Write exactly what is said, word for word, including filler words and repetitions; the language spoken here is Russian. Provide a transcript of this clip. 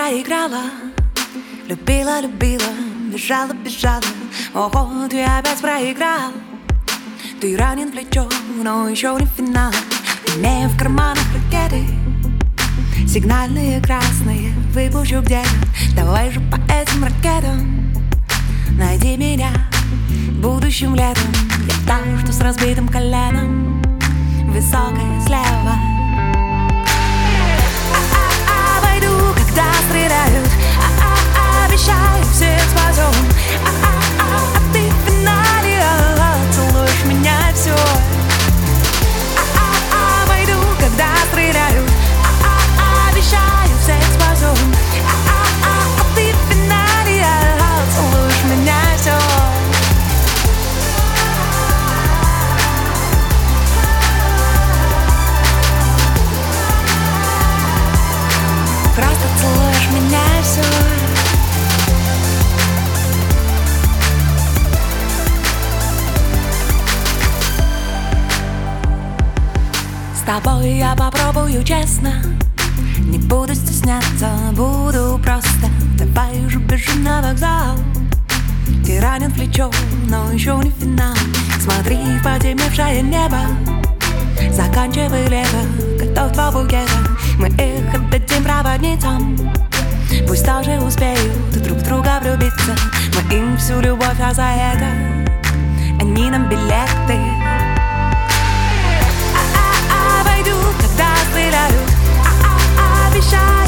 проиграла. Любила, любила, бежала, бежала. Ого, ты опять проиграл. Ты ранен в плечо, но еще не финал. Имея в карманах ракеты, сигнальные красные, выпущу где-то. Давай же по этим ракетам найди меня будущим летом. Я там, что с разбитым коленом, высокая слева. А-а-а, войду, когда стреляют. А-а-а, обещаю, всех спасем. А-а-а, а ты в финале, а-а, целуешь меня и все. А-а-а, войду, когда стреляют. А-а-а, обещаю, всех спасем. А-а-а, а ты в финале, а-а, целуешь меня и все. Просто целуешь меня и все. С тобой я попробую честно, не буду стесняться, буду просто. Давай уже бежим на вокзал. Ты ранен в плечо, но еще не финал. Смотри в потемневшее небо, заканчивай лето, готов два букета. Мы их отдадим проводницам, пусть тоже успеют друг в друга влюбиться. Мы им всю любовь, а за это они нам билеты. А-а-а, войду, когда стреляют. А-а-а, обещаю.